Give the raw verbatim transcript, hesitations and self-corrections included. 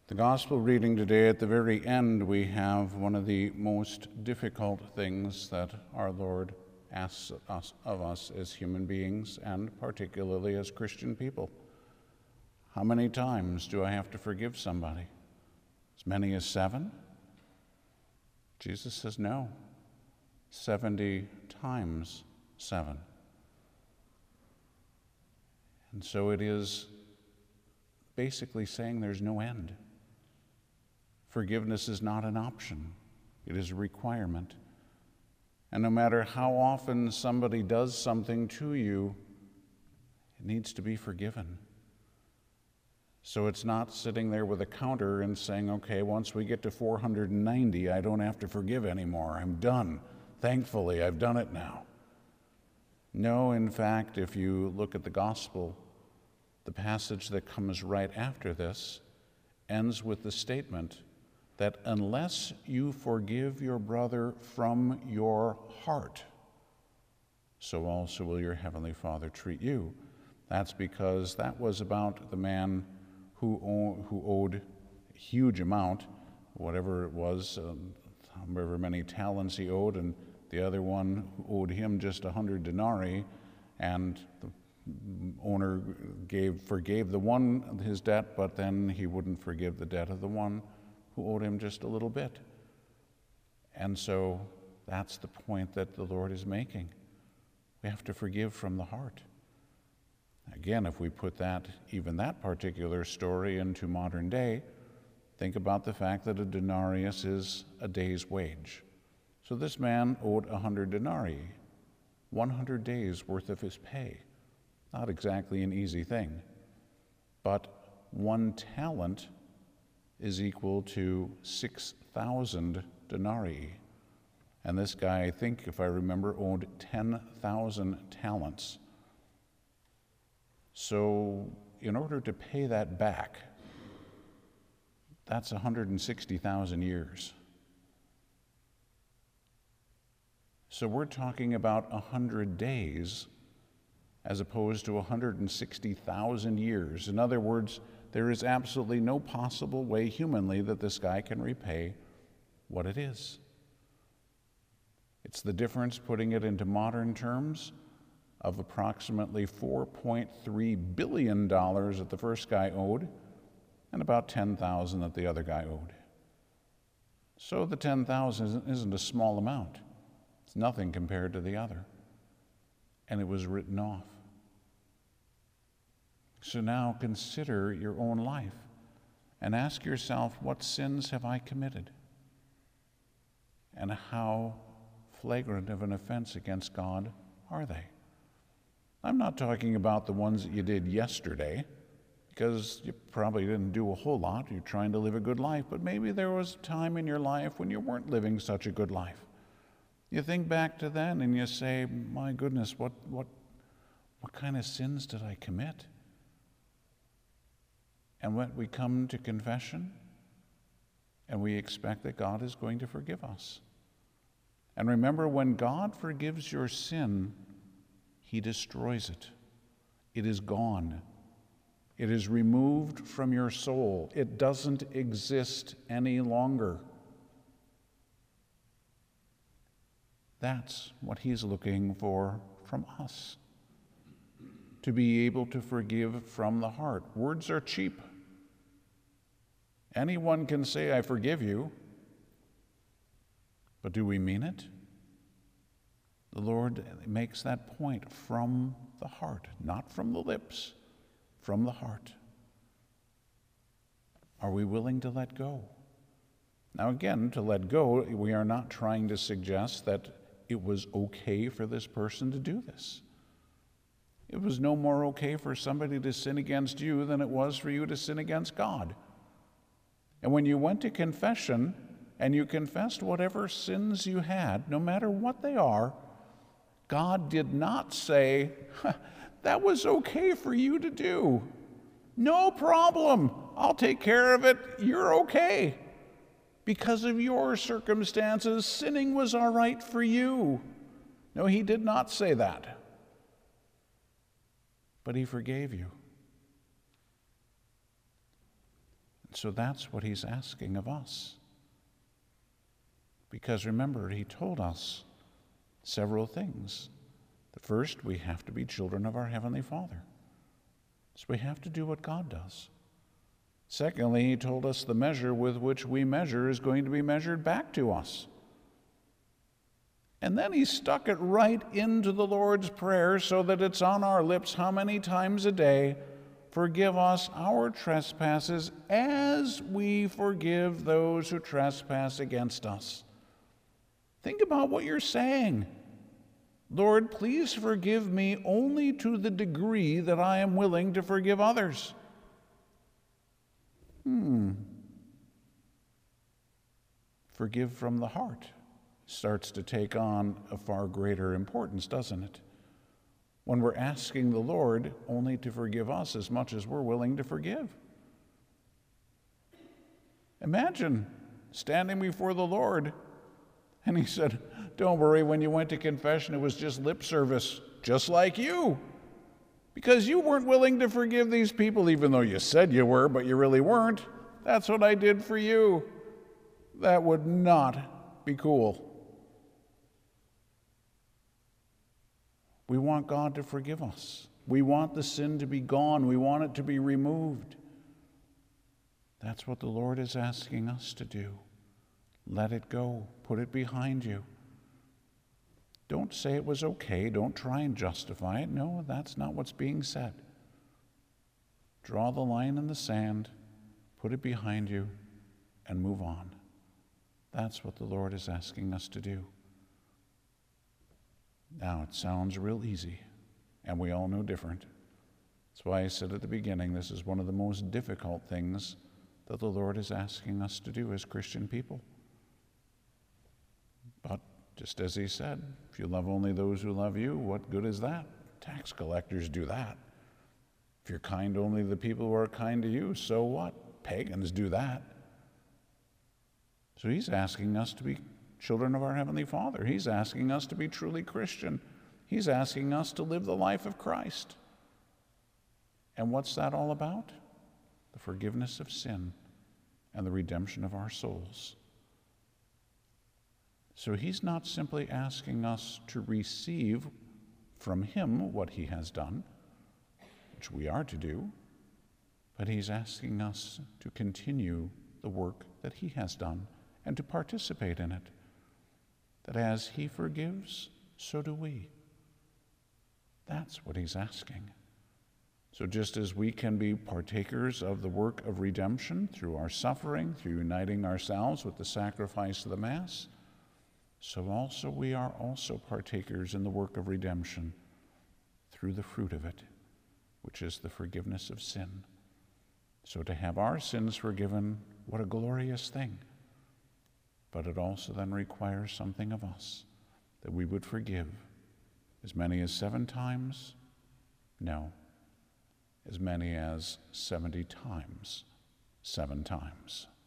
The gospel reading today, at the very end, we have one of the most difficult things that our Lord asks us, of us as human beings, and particularly as Christian people. How many times do I have to forgive somebody? As many as seven? Jesus says no. seventy times seven. And so it is basically saying there's no end. Forgiveness is not an option. It is a requirement. And no matter how often somebody does something to you, it needs to be forgiven. So it's not sitting there with a counter and saying, okay, once we get to four hundred ninety, I don't have to forgive anymore. I'm done. Thankfully, I've done it now. No, in fact, if you look at the gospel, the passage that comes right after this ends with the statement that unless you forgive your brother from your heart, so also will your heavenly Father treat you. That's because that was about the man who, owe, who owed a huge amount, whatever it was, um, however many talents he owed, and the other one who owed him just a hundred denarii, and the owner gave forgave the one his debt, but then he wouldn't forgive the debt of the one who owed him just a little bit. And so that's the point that the Lord is making. We have to forgive from the heart. Again, if we put that, even that particular story into modern day, think about the fact that a denarius is a day's wage. So this man owed a hundred denarii, one hundred days worth of his pay. Not exactly an easy thing, but one talent is equal to six thousand denarii. And this guy, I think, if I remember, owed ten thousand talents. So in order to pay that back, that's one hundred sixty thousand years. So we're talking about one hundred days as opposed to one hundred sixty thousand years. In other words, there is absolutely no possible way humanly that this guy can repay what it is. It's the difference, putting it into modern terms, of approximately four point three billion dollars that the first guy owed and about ten thousand dollars that the other guy owed. So the ten thousand dollars isn't a small amount. It's nothing compared to the other. And it was written off. So now consider your own life and ask yourself, what sins have I committed? And how flagrant of an offense against God are they? I'm not talking about the ones that you did yesterday, because you probably didn't do a whole lot. You're trying to live a good life, but maybe there was a time in your life when you weren't living such a good life. You think back to then and you say, my goodness, what, what, what kind of sins did I commit? And when we come to confession, and we expect that God is going to forgive us. And remember, when God forgives your sin, He destroys it. It is gone. It is removed from your soul. It doesn't exist any longer. That's what He's looking for from us. To be able to forgive from the heart. Words are cheap. Anyone can say, I forgive you. But do we mean it? The Lord makes that point, from the heart, not from the lips, from the heart. Are we willing to let go? Now again, to let go, we are not trying to suggest that it was okay for this person to do this. It was no more okay for somebody to sin against you than it was for you to sin against God. And when you went to confession and you confessed whatever sins you had, no matter what they are, God did not say, that was okay for you to do. No problem. I'll take care of it. You're okay. Because of your circumstances, sinning was all right for you. No, He did not say that. But He forgave you. So that's what he's asking of us. Because remember, he told us several things. The first, we have to be children of our Heavenly Father. So we have to do what God does. Secondly, he told us the measure with which we measure is going to be measured back to us. And then he stuck it right into the Lord's Prayer so that it's on our lips how many times a day? Forgive us our trespasses as we forgive those who trespass against us. Think about what you're saying. Lord, please forgive me only to the degree that I am willing to forgive others. Hmm. Forgive from the heart starts to take on a far greater importance, doesn't it? When we're asking the Lord only to forgive us as much as we're willing to forgive. Imagine standing before the Lord and he said, don't worry, when you went to confession, it was just lip service, just like you. Because you weren't willing to forgive these people, even though you said you were, but you really weren't. That's what I did for you. That would not be cool. We want God to forgive us. We want the sin to be gone. We want it to be removed. That's what the Lord is asking us to do. Let it go. Put it behind you. Don't say it was okay. Don't try and justify it. No, that's not what's being said. Draw the line in the sand, put it behind you, and move on. That's what the Lord is asking us to do. Now, it sounds real easy, and we all know different. That's why I said at the beginning, this is one of the most difficult things that the Lord is asking us to do as Christian people. But just as he said, if you love only those who love you, what good is that? Tax collectors do that. If you're kind to only the people who are kind to you, so what? Pagans do that. So he's asking us to be children of our Heavenly Father. He's asking us to be truly Christian. He's asking us to live the life of Christ. And what's that all about? The forgiveness of sin and the redemption of our souls. So he's not simply asking us to receive from him what he has done, which we are to do, but he's asking us to continue the work that he has done and to participate in it. That as he forgives, so do we. That's what he's asking. So just as we can be partakers of the work of redemption through our suffering, through uniting ourselves with the sacrifice of the Mass, so also we are also partakers in the work of redemption through the fruit of it, which is the forgiveness of sin. So to have our sins forgiven, what a glorious thing. But it also then requires something of us, that we would forgive as many as seven times? No, as many as seventy times, seven times.